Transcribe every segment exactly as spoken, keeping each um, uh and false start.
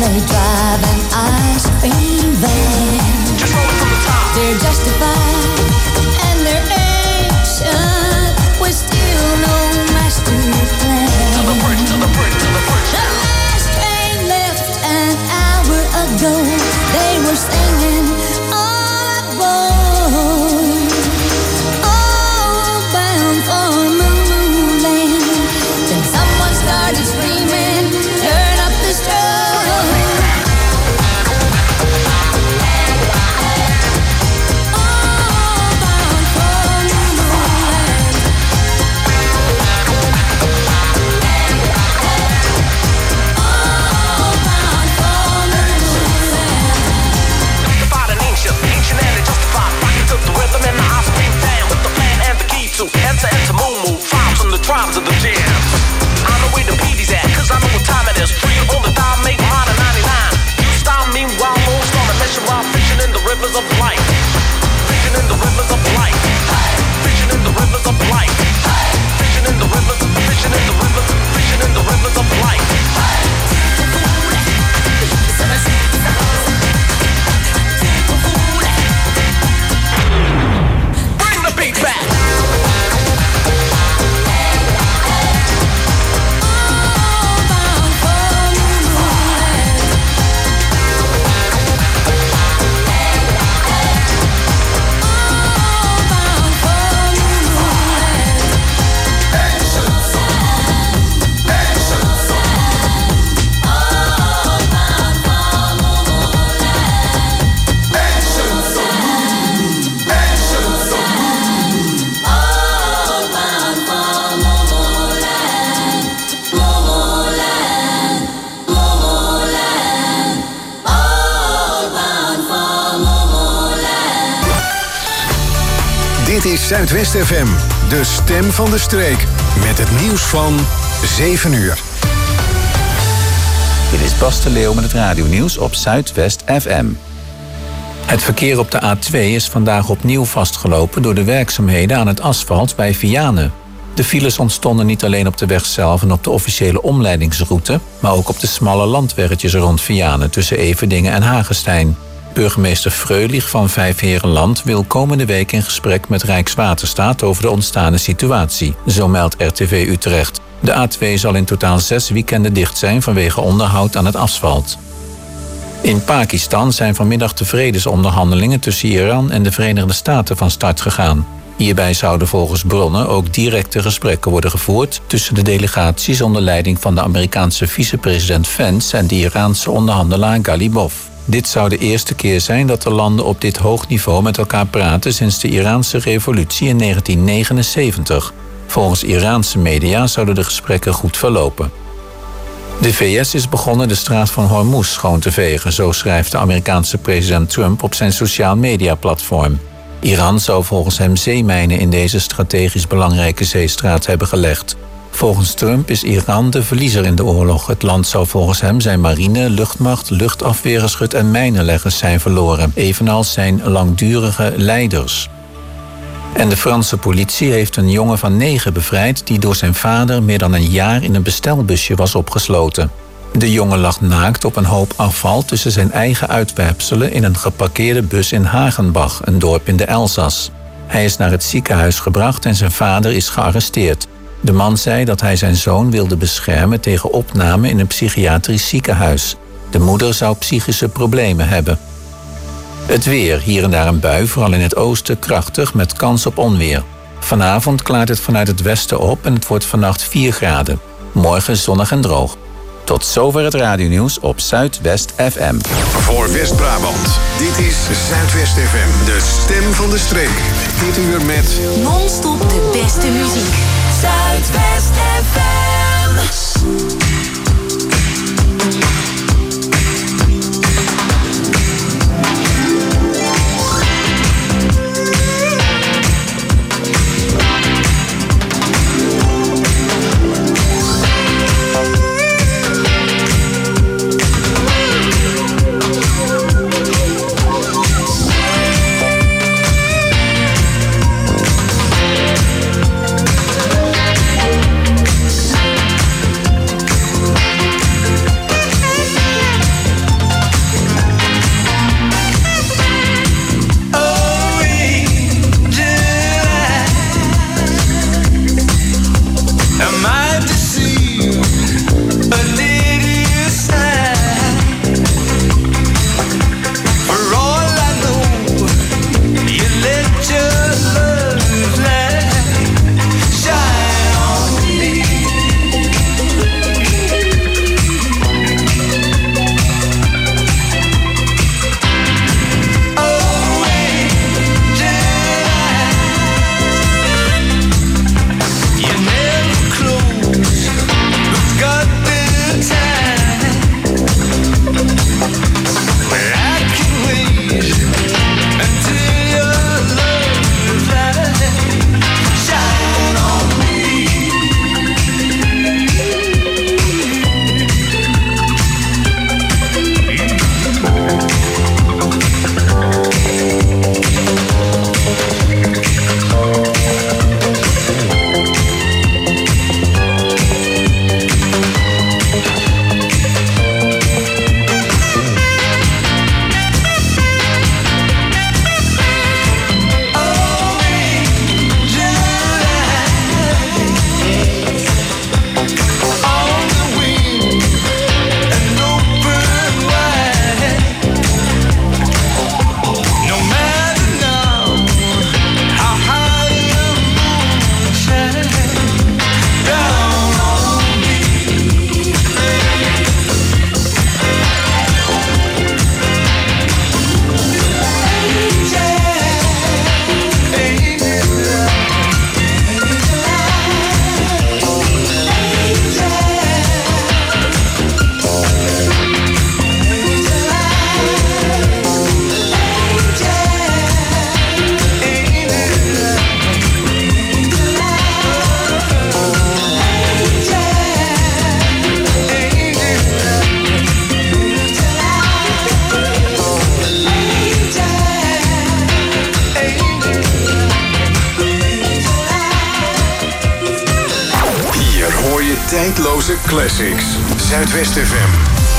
they drive an ice cream van. Just roll it from the top. They're justified and they're ancient with still no master plan. To the bridge, to the bridge, to the bridge. The last train left an hour ago. They were singing all aboard, all bound for Moonland. Then someone started screaming, turn up the strobe. All bound for Moonland. All bound for Moonland. Justified and ancient, ancient and justified. Rocking to the rhythm and the ice cream van with the plan and the key to enter into Moon Move. Tribes from the tribes of the jams. I know where the P D's at, cause I know what time it is. Three on the dime, make mine at ninety-nine. You style meanwhile, moon storm and measure while fishing in the rivers of life. Fishing in the rivers of life. Fishing in the rivers of life. Fishing in the rivers, fishing in the rivers, fishing in the rivers of life. Bring the beat back. All bound for Moonland. All bound for Moonland. Ancient sound, ancient sound. All bound for Moonland. Ancient sound, ancient sound. All bound for Moonland. Moonland, Moonland. All bound for Moonland. Dit is Zuidwest F M, de stem van de streek. Met het nieuws van zeven uur. Dit is Bas de Leeuw met het radionieuws op Zuidwest F M. Het verkeer op de A twee is vandaag opnieuw vastgelopen door de werkzaamheden aan het asfalt bij Vianen. De files ontstonden niet alleen op de weg zelf en op de officiële omleidingsroute, maar ook op de smalle landweggetjes rond Vianen tussen Everdingen en Hagestein. Burgemeester Freulich van Vijfheerenland wil komende week in gesprek met Rijkswaterstaat over de ontstane situatie, zo meldt R T V Utrecht. De A twee zal in totaal zes weekenden dicht zijn vanwege onderhoud aan het asfalt. In Pakistan zijn vanmiddag de vredesonderhandelingen tussen Iran en de Verenigde Staten van start gegaan. Hierbij zouden volgens bronnen ook directe gesprekken worden gevoerd tussen de delegaties onder leiding van de Amerikaanse vicepresident Vance en de Iraanse onderhandelaar Galibov. Dit zou de eerste keer zijn dat de landen op dit hoog niveau met elkaar praten sinds de Iraanse revolutie in negentien negenenzeventig. Volgens Iraanse media zouden de gesprekken goed verlopen. De V S is begonnen de straat van Hormuz schoon te vegen, zo schrijft de Amerikaanse president Trump op zijn sociaal media platform. Iran zou volgens hem zeemijnen in deze strategisch belangrijke zeestraat hebben gelegd. Volgens Trump is Iran de verliezer in de oorlog. Het land zou volgens hem zijn marine, luchtmacht, luchtafweergeschut en mijnenleggers zijn verloren, evenals zijn langdurige leiders. En de Franse politie heeft een jongen van negen bevrijd die door zijn vader meer dan een jaar in een bestelbusje was opgesloten. De jongen lag naakt op een hoop afval tussen zijn eigen uitwerpselen in een geparkeerde bus in Hagenbach, een dorp in de Elzas. Hij is naar het ziekenhuis gebracht en zijn vader is gearresteerd. De man zei dat hij zijn zoon wilde beschermen tegen opname in een psychiatrisch ziekenhuis. De moeder zou psychische problemen hebben. Het weer, hier en daar een bui, vooral in het oosten krachtig met kans op onweer. Vanavond klaart het vanuit het westen op en het wordt vannacht vier graden. Morgen zonnig en droog. Tot zover het radionieuws op Zuidwest F M. Voor West-Brabant, dit is Zuidwest F M, de stem van de streek. Dit uur met non-stop de beste muziek. Zuidwest F M. tijdloze classics. Zuidwest F M.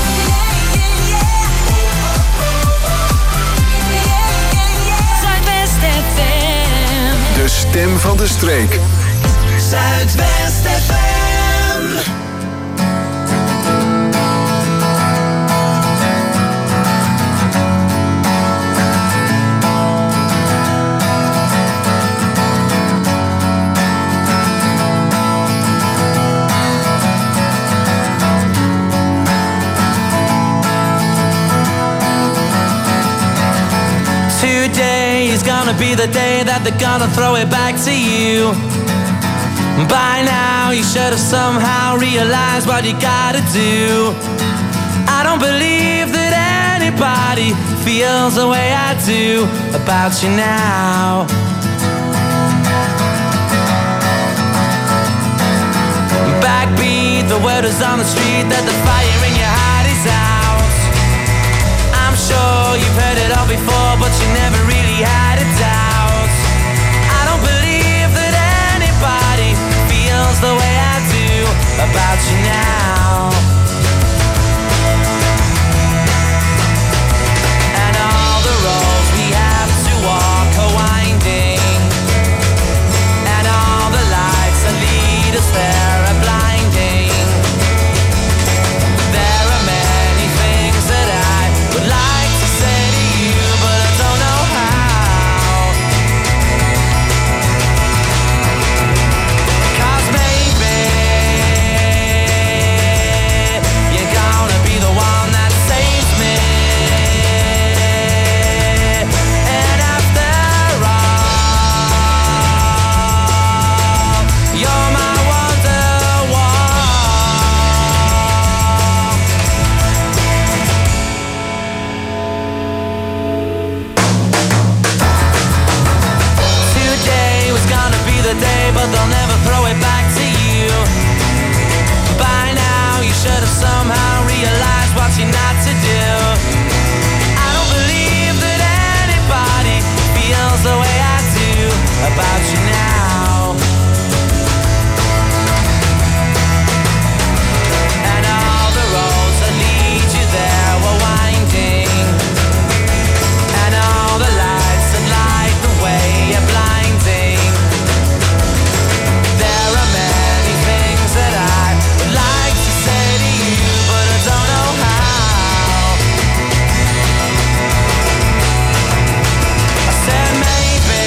Zuidwest F M. De stem van de streek. Zuidwest F M. Today is gonna be the day that they're gonna throw it back to you. By now you should have somehow realized what you gotta do. I don't believe that anybody feels the way I do about you now. Backbeat, the word is on the street that the fire in your heart is out. I'm sure you've heard it all before, but you never really had a doubt. I don't believe that anybody feels the way I do about you now. And all the roads we have to walk are winding, and all the lights that lead us there are blinding. There are many things that I would like to say to you, but I don't know how. 'Cause maybe you're gonna be the one that saves me. And after all, you're my Wonderwall. Today was gonna be the day, but they'll never throw it back to you. By now you should have somehow realized what you're not to do. I don't believe that anybody feels the way I do about you now. And all the roads that lead you there were winding, and all the lights that light the way are blinding. There are many things that I would like to say to you, but I don't know how. I said maybe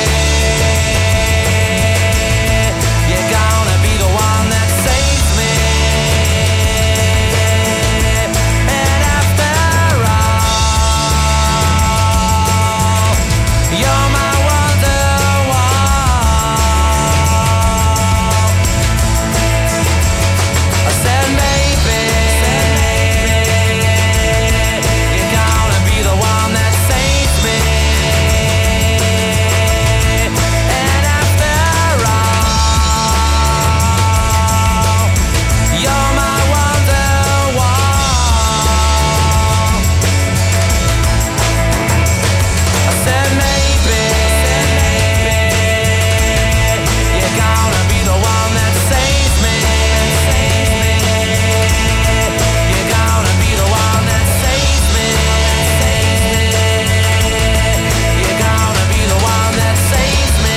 you're gonna be the one that saves me. And after all, you're my Wonderwall. I said maybe you're gonna be the one that saves me. And after all, you're my Wonderwall. I said maybe you're gonna be the one that saves me. You're gonna be the one that saves me. You're gonna be the one that saves me.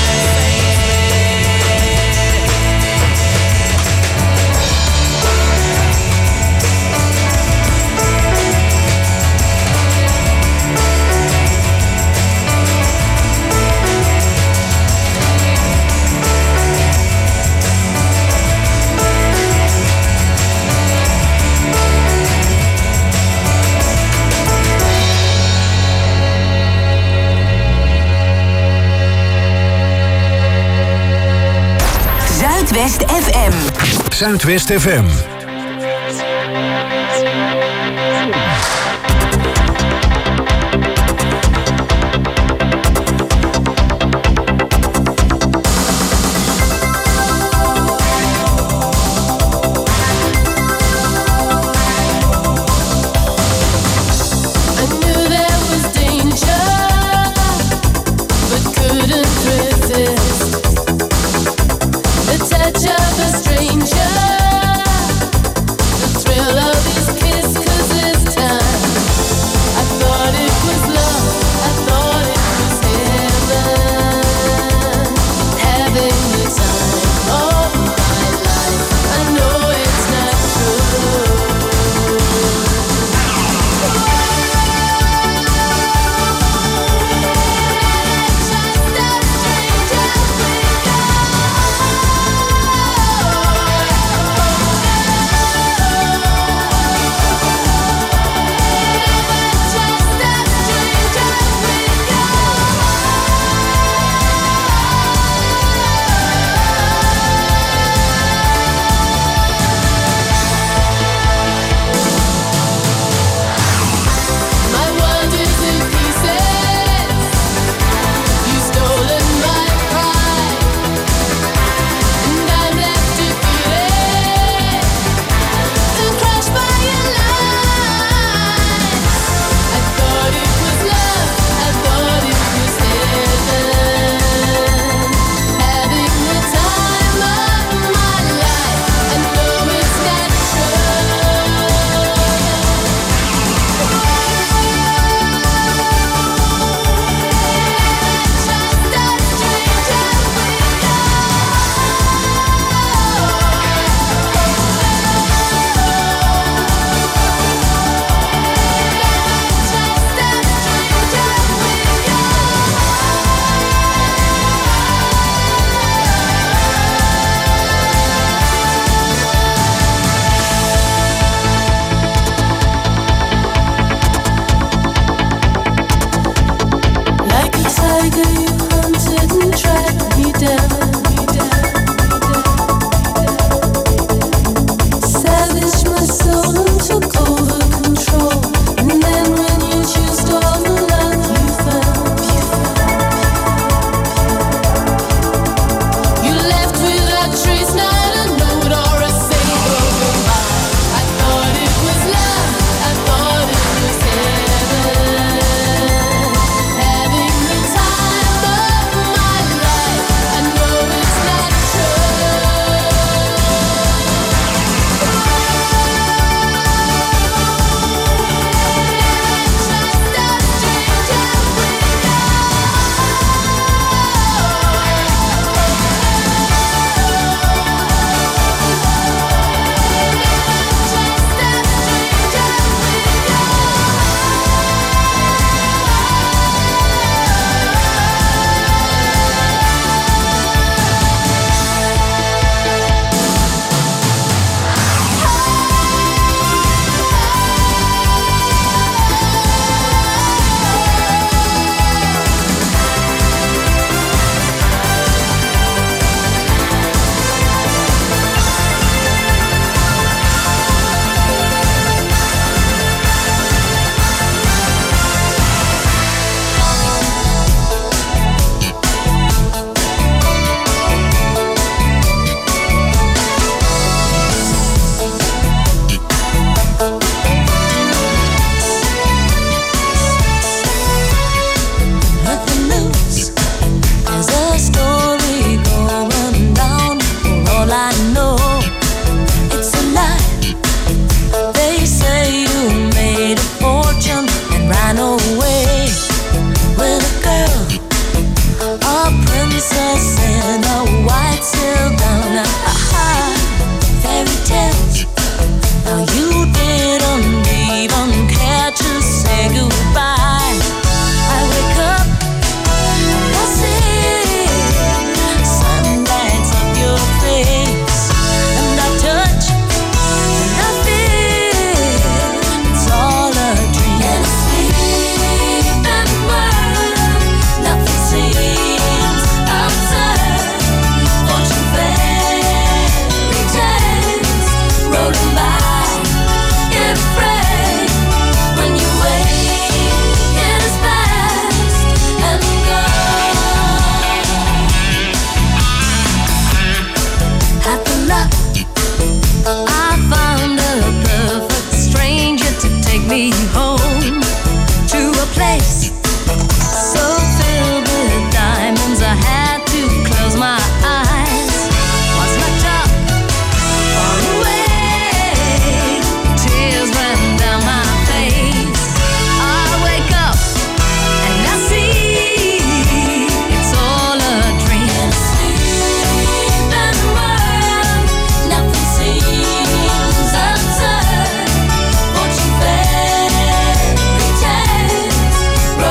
Zuidwest F M. Zuidwest F M. Touch of a stranger. me home to a place so filled with diamonds I had to close my eyes. Was locked up, far away, tears ran down my face. I wake up and I see it's all a dream. Sleeping world, nothing seems absurd. Fortune fairy tales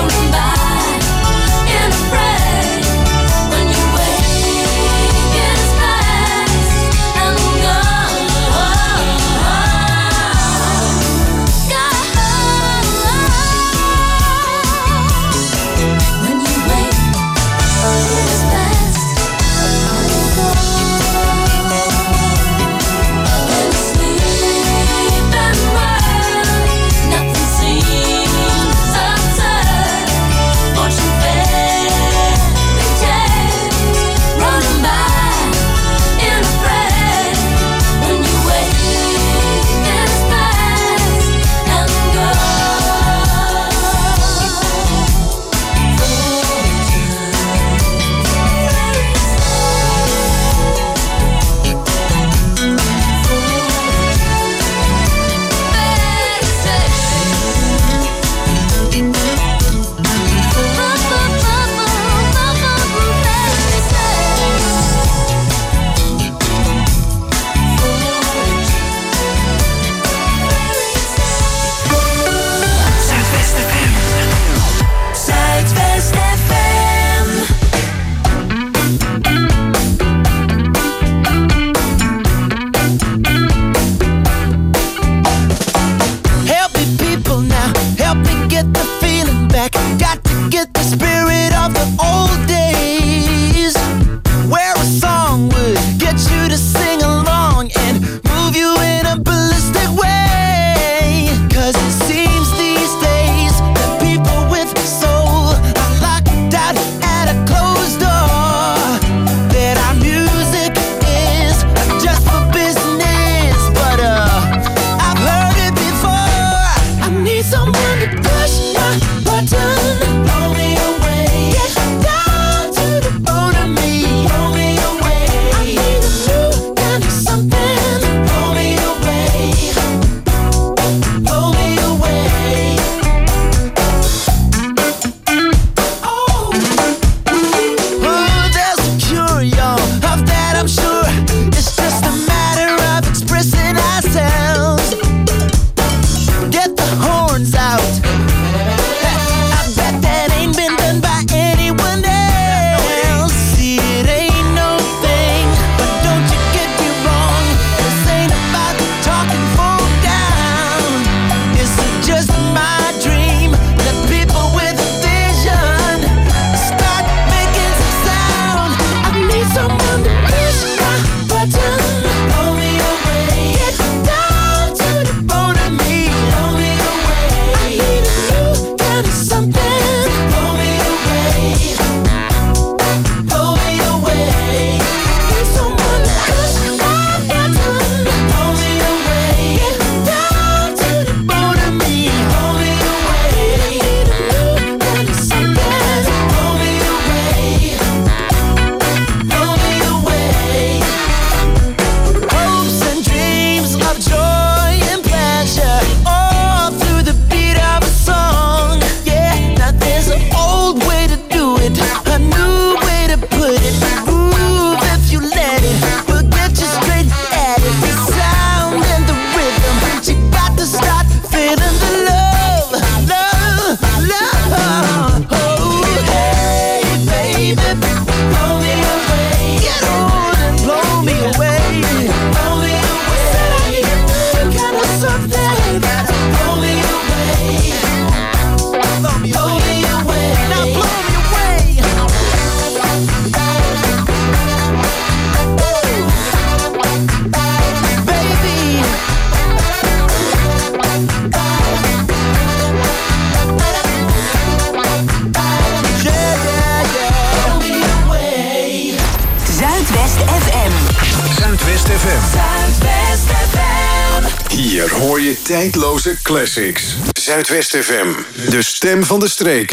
Hier hoor je tijdloze classics. Zuidwest F M, de stem van de streek.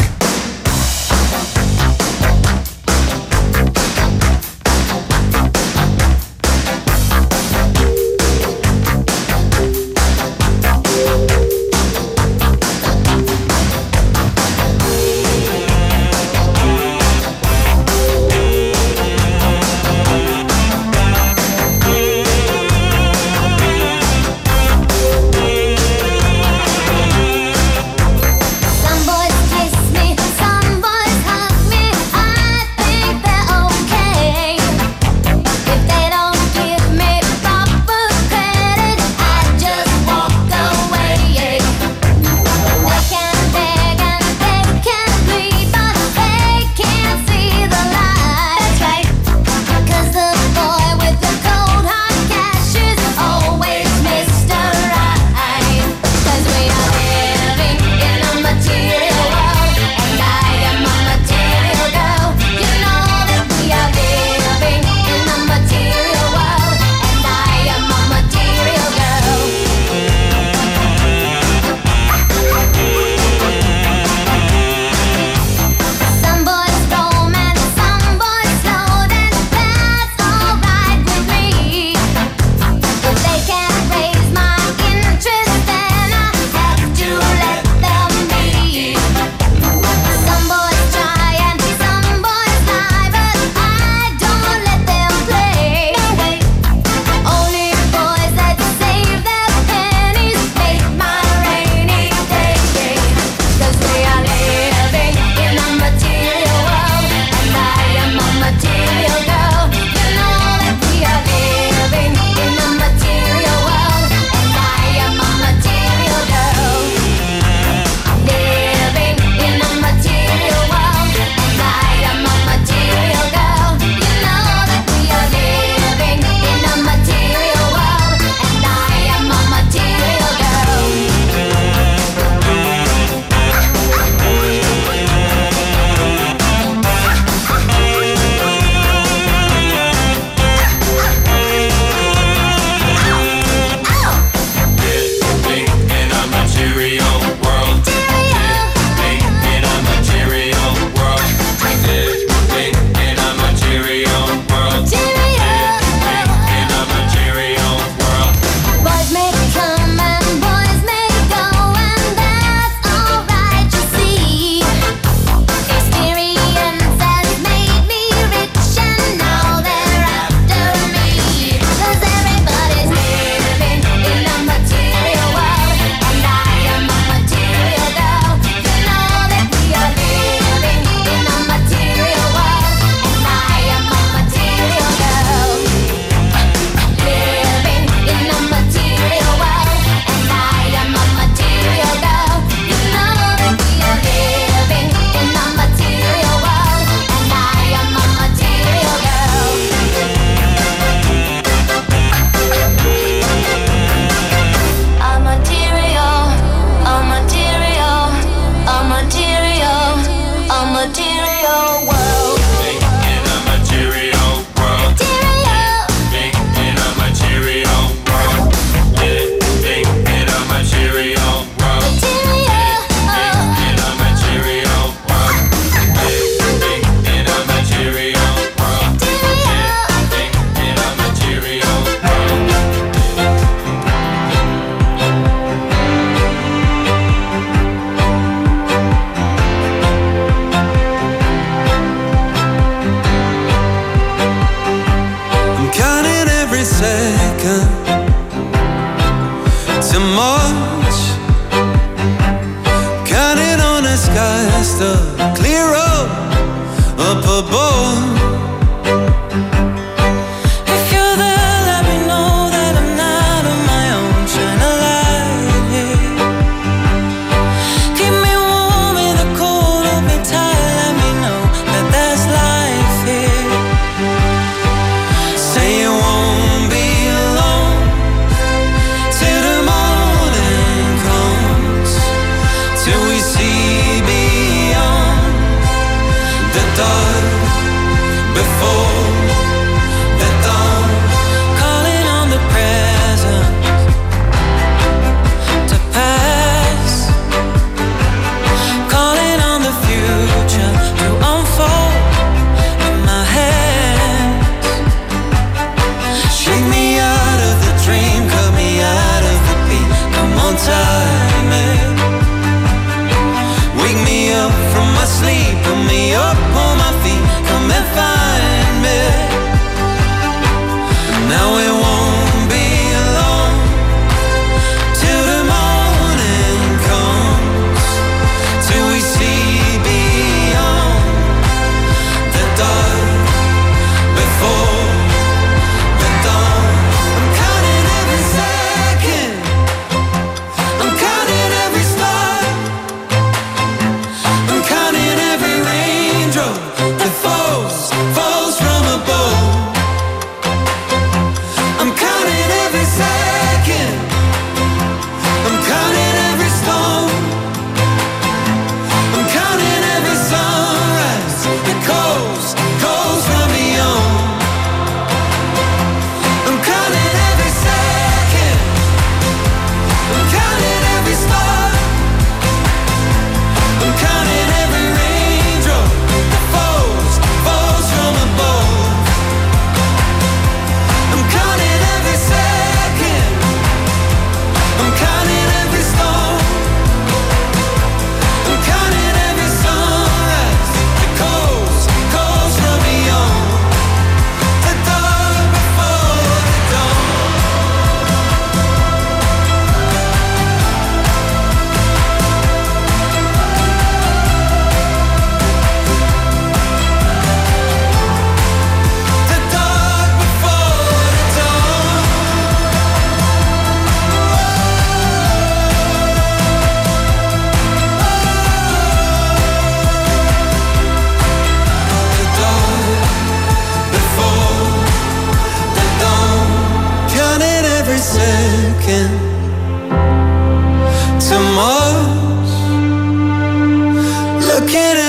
Before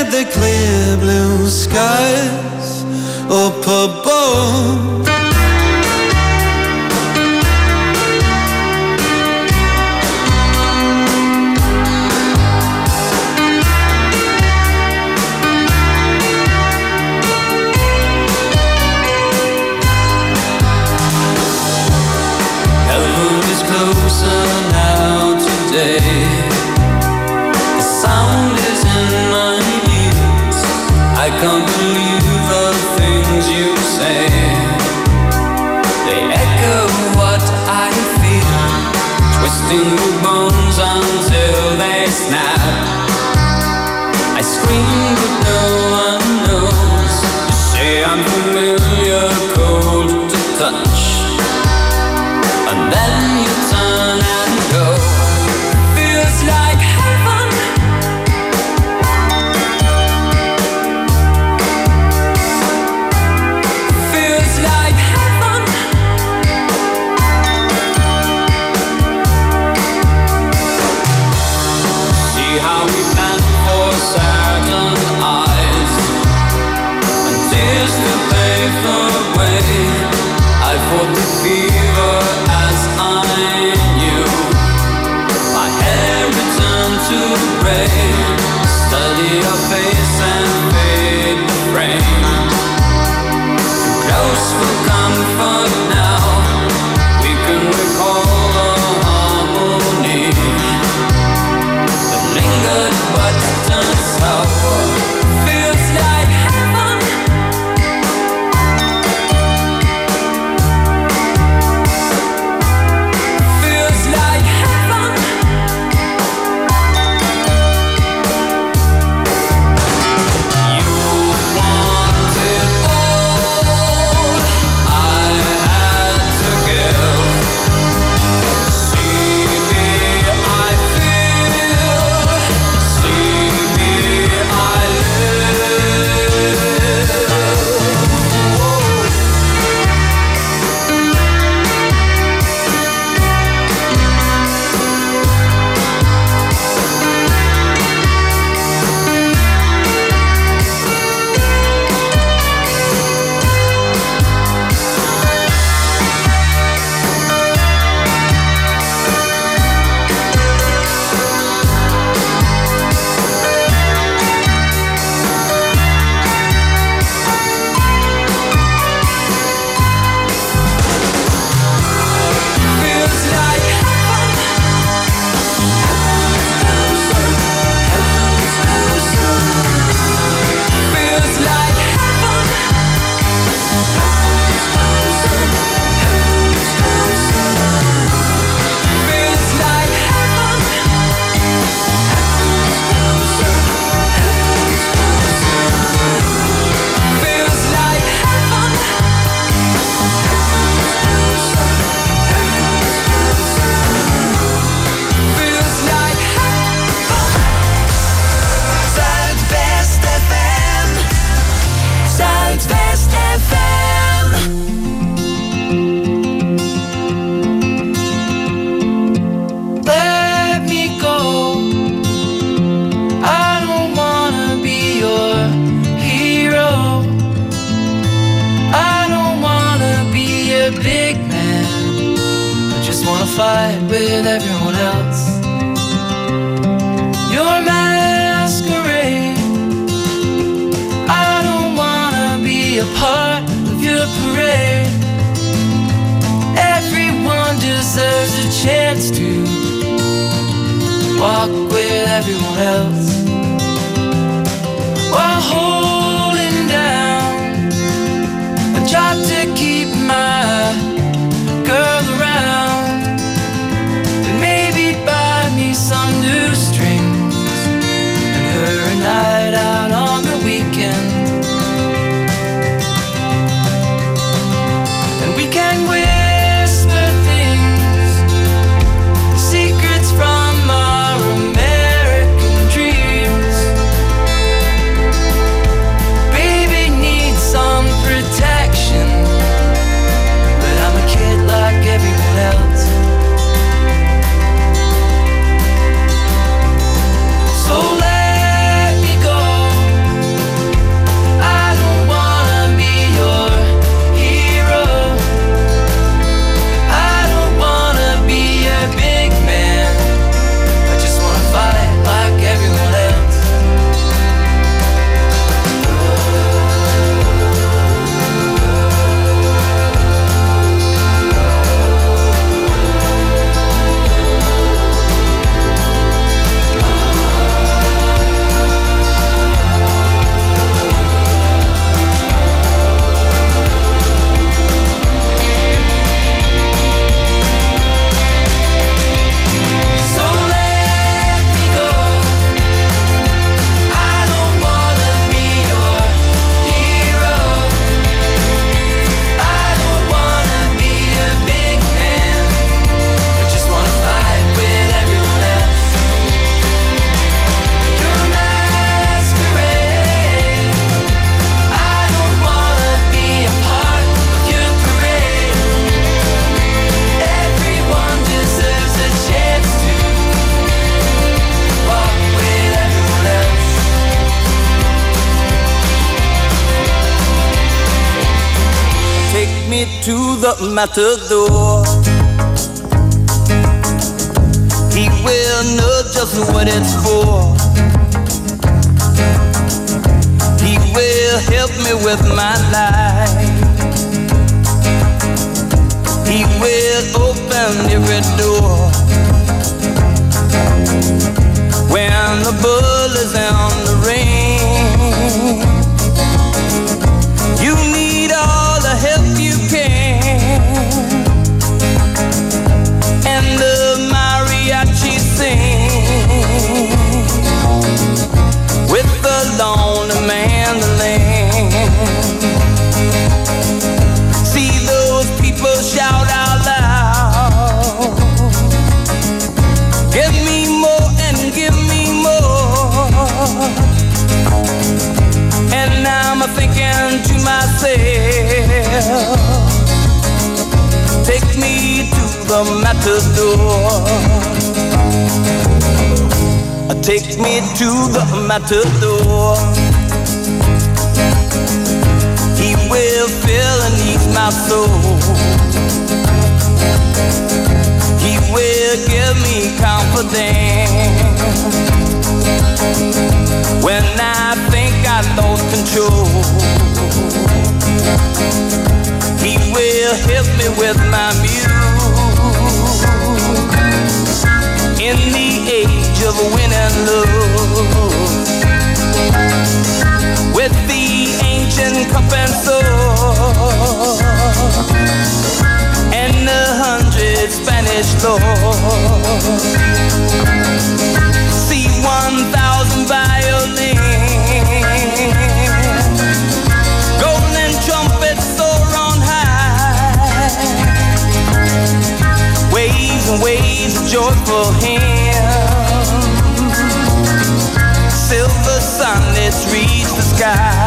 at the clear blue skies up above. Closer now today. The sound is in my ears. I can't believe the things you say. They echo what I feel, twisting the bones until they snap. I scream but no one knows. You say I'm familiar, cold to touch, and then you turn and go. Feels like heaven. Feels like heaven. See how we plan for certain eyes, and tears to pave the way. I fought the fever as I knew. My hair returned to gray. Study your face and fade the frame. Close for comfort now. We can recall the harmony that lingered but turned sour. Feels like heaven. fight with everyone else. Your masquerade. I don't wanna be a part of your parade. Everyone deserves a chance to walk with everyone else while holding down a job to keep my girl around. And maybe buy me some new strings and her a night out on the weekend. And we can whisper things, secrets from our American dream. to the matador. He will know just what it's for. He will help me with my life. He will open every door. When the bull is on the ring, you need all the help you can. And the mariachi sing with the lonely mandolin. See those people shout out loud, give me more and give me more. And I'm thinking to myself, take me to the matador. Take me to the matador. He will fill and ease my soul. He will give me confidence when I think I lost control. He will help me with my muse in the age of win and lose, with the ancient cup and sword and a hundred Spanish lords. See one thousand violins, golden trumpets soar on high, waves and waves of joyful hymns, silver sunlets reach the sky,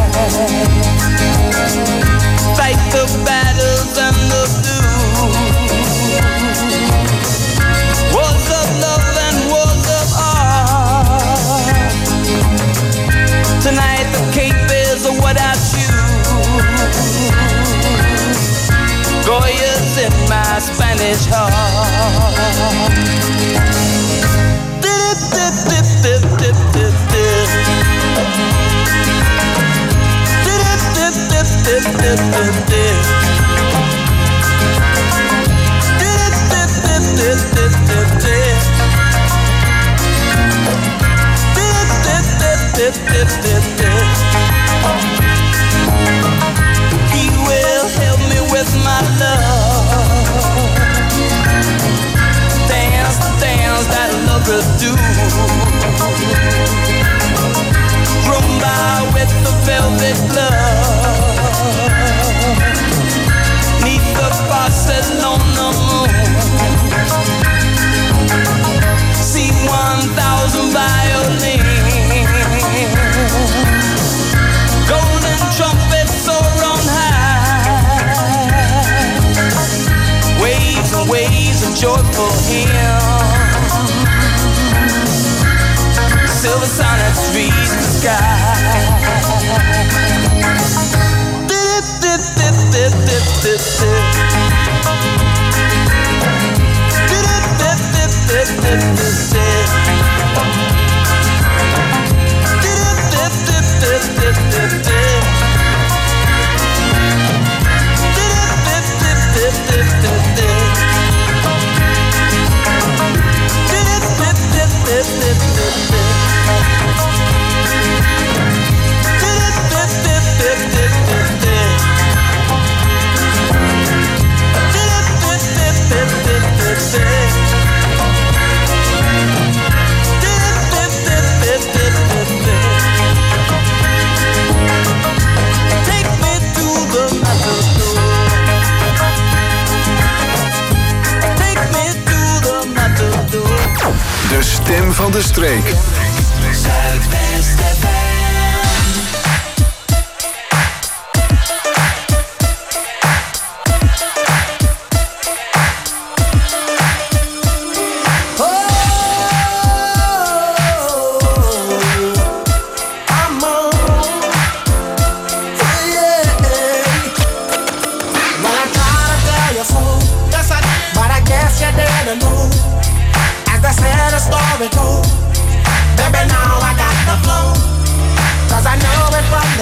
fight the battles and the blues, wars of love and wars of art. Tonight the cape is what I choose, Goya's in my Spanish heart. He will help me with my love. Dance the dance that lovers do. Rumba with the velvet glove, neath the Barcelona moon. See one thousand violins, golden trumpets soar on high, waves and waves of joyful hymns, silver sonnets reach the sky. De stem van de streek. Zuidwest F M. When I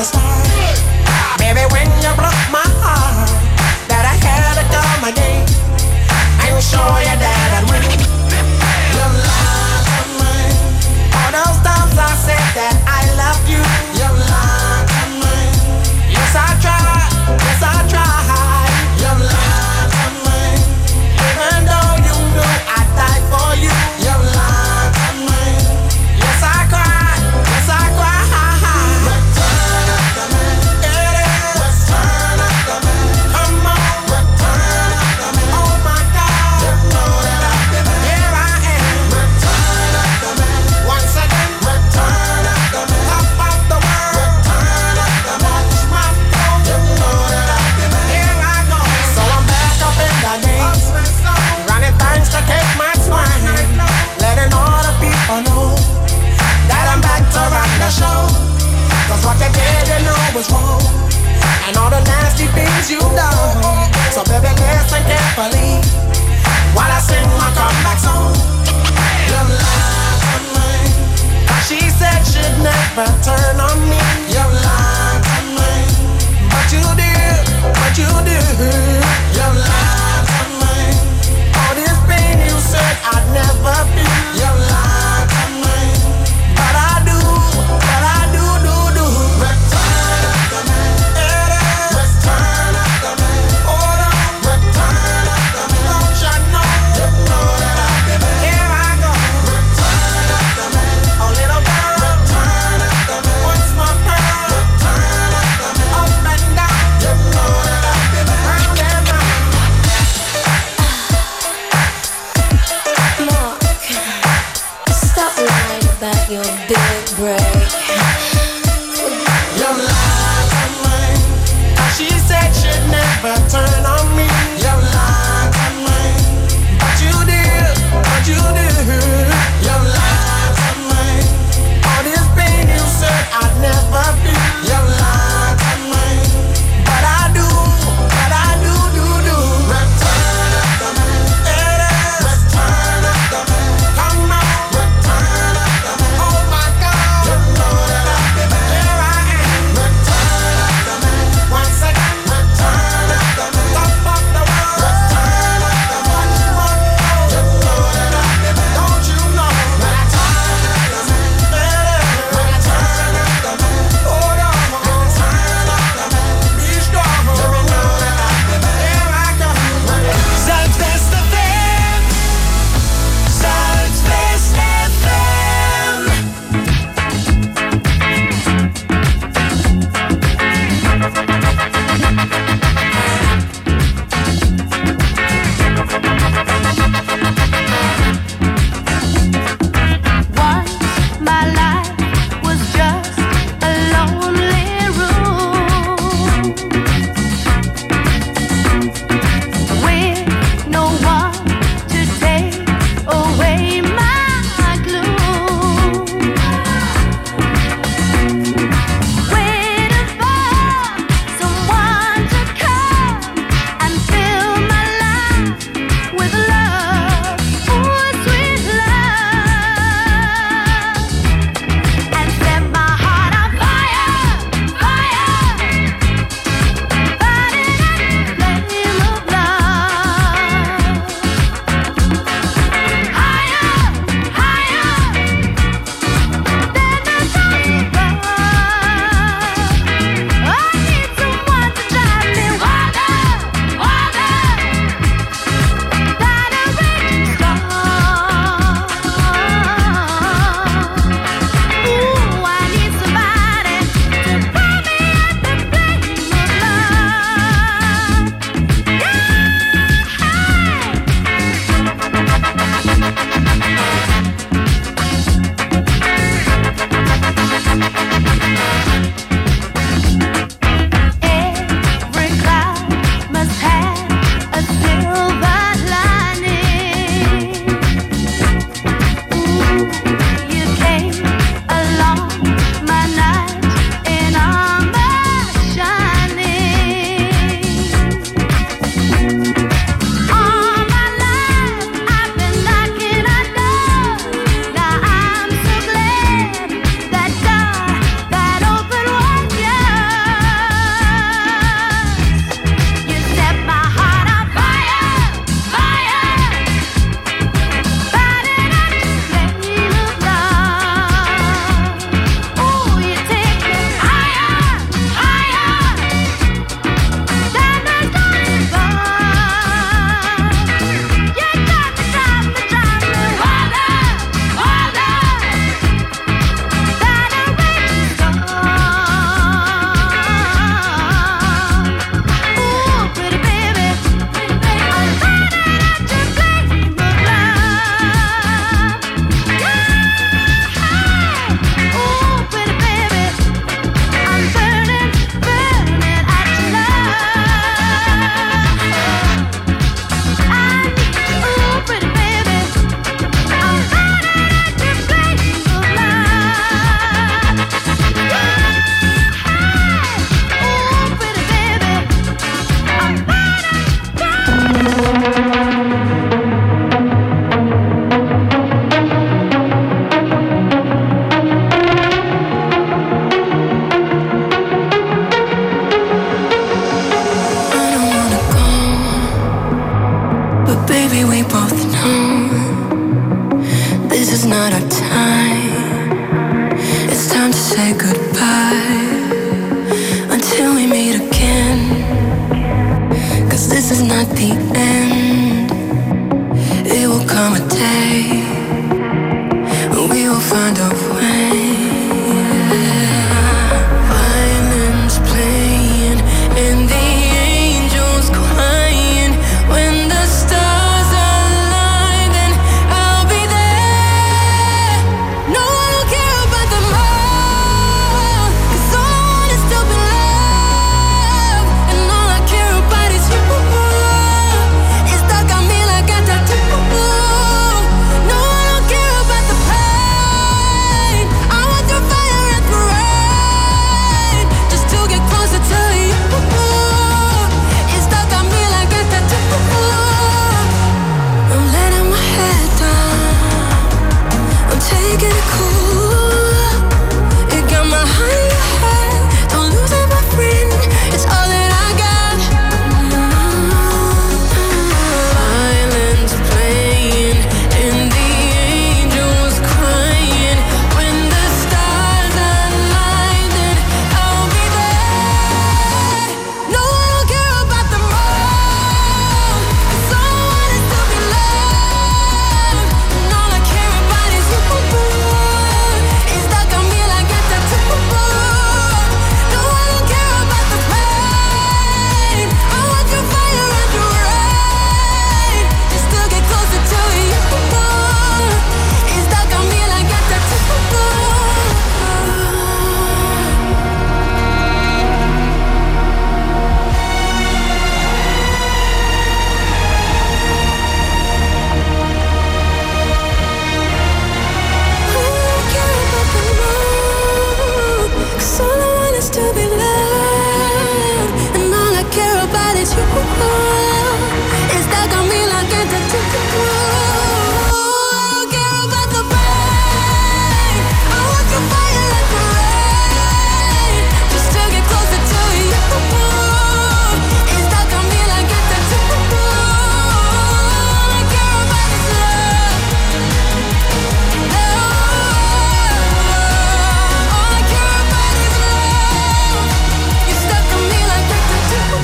the start. Baby, when you broke my heart, that I had to come again and show you that I'd win. You lied to me. All those times I said that I loved you. You lied to me. Yes, I tried. Yes, I tried. You lied to me. Even though you knew I'd die for you. You lied to me. Yes, I cried. Yes, I cried. Return of the man. It is. Return of the man. Come on. Return of the man. Oh my God. You know that I've been there. Here I am. Return of the man. Once again. Return of the man. Top of the world. Return of the man. Watch my flow. You know that I've been there. Here I go. So I'm back up in the game. Running things to take my swing. Letting all the people know that I'm back to run the show. Cause what you did, you know was wrong. And all the nasty things you done. So baby, listen carefully while I sing my comeback song. You lied to me. She said she'd never turn on me. You lied to me. But you did, but you did. You lied to me. All this pain you said I'd never feel. You lied to me. But I do, but I do, do, do. Return of the man. It is. Return of the man. Hold on. Return of the man. Don't you know? You know that I've been there. Here I go. Return of the man. Oh little girl. Return of the man. What's my pearl? Return of the man. Up and down. You know that I've been there. Round and round. Mark, stop lying about your big break. You lied to me. She said she'd never turn on me. You lied to me. But you did, but you did. You lied to me. All this pain you said I'd never feel. You lied to me. But I do, but I do, do, do. Return of the man. It is. Return of the man. Come on. Return of the man. Oh my God. You know that I've been there. Here I am. Return of the man. Once again. Return of the man. Top of say goodbye until we meet again. 'Cause this is not the end. It will come a day when we will find a way. Violins playing and the angels crying. When the stars align, then I'll be there. No one will care about the more, 'cause all I want is to be loved, and all I care about is you. It's stuck on me like a tattoo. No one will care about the pain. I want through fire and through rain, just to get closer to you. It's stuck on me like a tattoo. I'm letting my head down, I'm taking it cool. It got my heart in your head, don't lose it, my friend. It's all that I got. Violins playing and the angels crying. When the stars align, then I'll be there. No one will care about the more, 'cause all I want is to be loved, and all I care about is you. It's stuck on me like a tattoo. No one will care about the pain. I want through fire and through rain, just to get closer to you. It's stuck on me like a tattoo. All I want is to be loved, and all I care about is you. It's stuck on me like a tattoo. I don't care about the pain. I want through fire and through rain, just to get closer to you. It's stuck on me like a tattoo. All I care about is love. All I care about is love. You're stuck on me like a tattoo.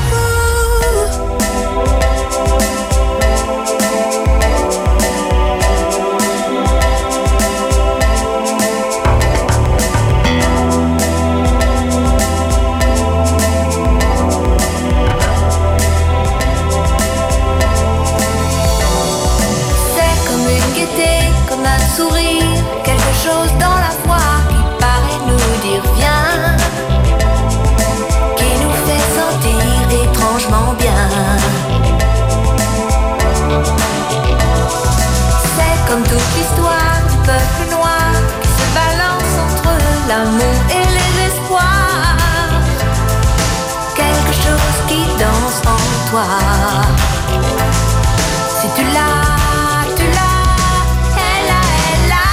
C'est comme une gaieté, comme un sourire, quelque chose dans la voix qui paraît nous dire viens, qui nous fait sentir étrangement bien. C'est comme toute l'histoire du peuple noir qui se balance entre l'amour et les espoirs. Quelque chose qui danse en toi. Si tu l'as, tu l'as, elle a, elle a.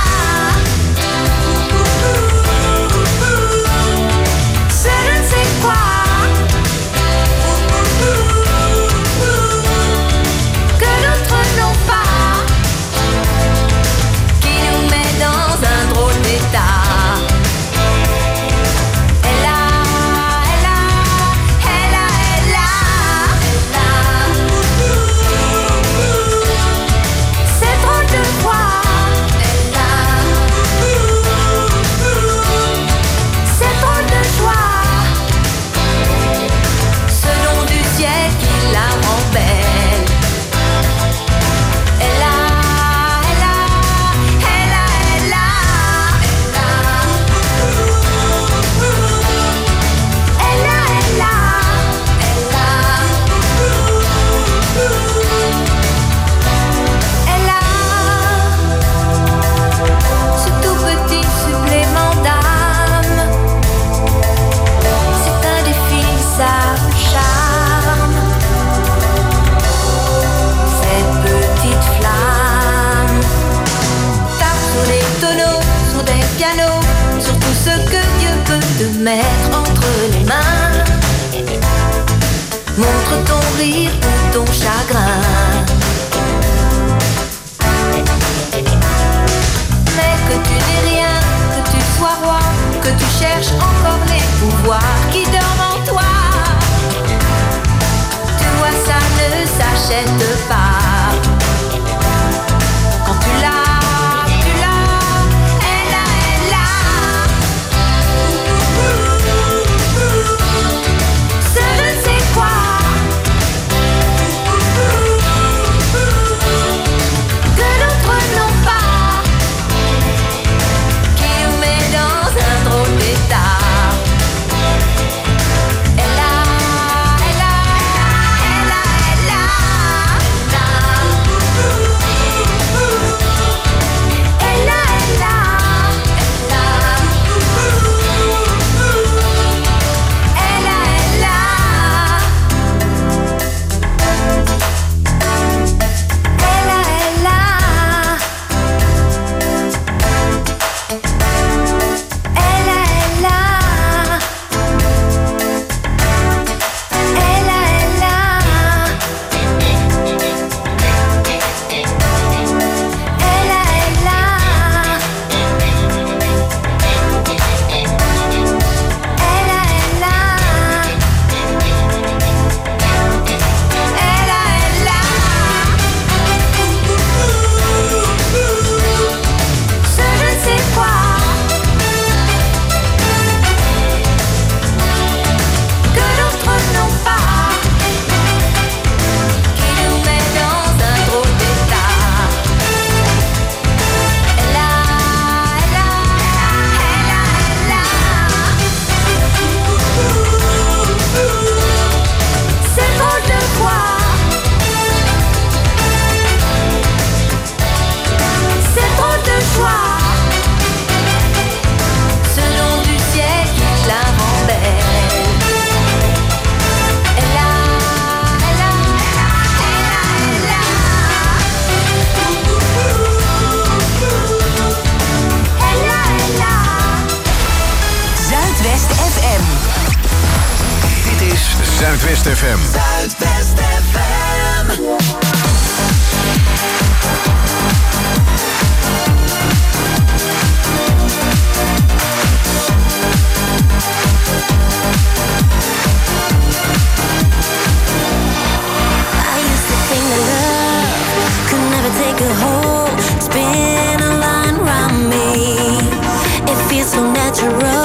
C'est je ne sais quoi que d'autres n'ont pas, qui nous met dans un drôle d'état. Elle a, elle a, elle a, elle a, elle a. C'est trop de fois, elle a. C'est trop de joie, ce don du ciel qui la rend belle. Elle a, elle a, elle a, elle a, elle a. Elle a, elle a, elle a. Elle a ce tout petit supplément d'âme. C'est indéfinissable charme. Cette petite flamme tape sur les tonneaux, sur des pianos, sur tout ce que Dieu peut te mettre entre les mains. Montre ton rire ou ton chagrin. Mais que tu n'es rien, que tu sois roi, que tu cherches Zuidwest F M. Dit is Zuidwest F M. Zuidwest F M. Take a hold, spin a line round me. It feels so natural.